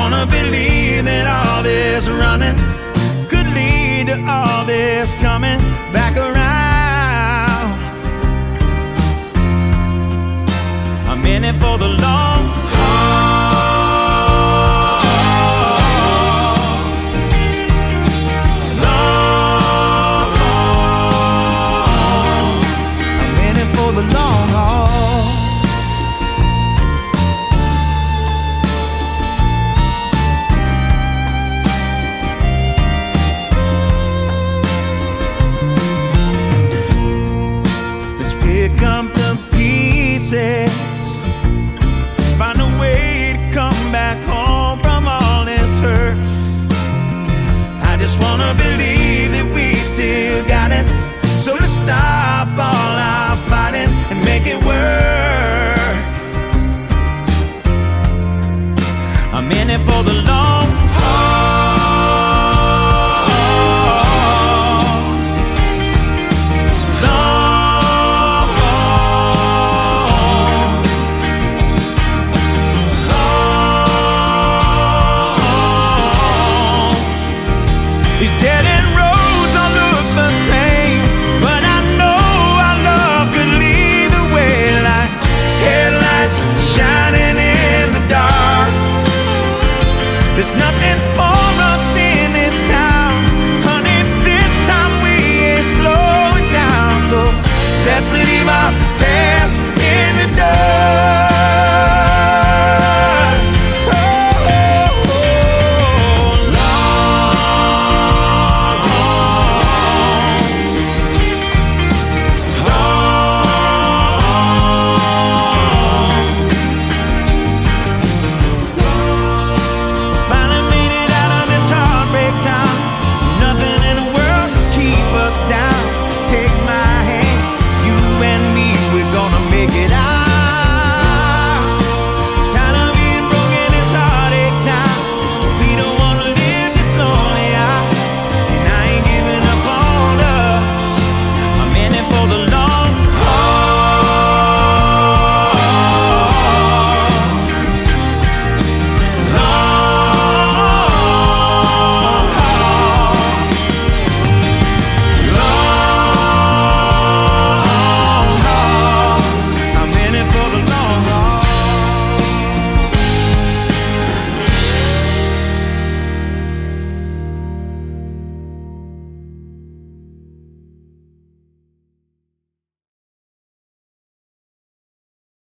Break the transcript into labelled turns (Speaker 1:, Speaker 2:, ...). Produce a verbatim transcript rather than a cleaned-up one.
Speaker 1: wanna believe that all this running could lead to all this coming back around. I'm in it for the long haul. Long haul. I'm in it for the long haul. Pick up the pieces, find a way to come back home from all this hurt. I just wanna believe that we still got it, so to stop all our fighting and make it work. I'm in it for the long haul. These dead-end roads all look the same, but I know our love could lead the way, like headlights shining in the dark. There's nothing for us in this town, honey, this time we ain't slowing down. So let's leave our past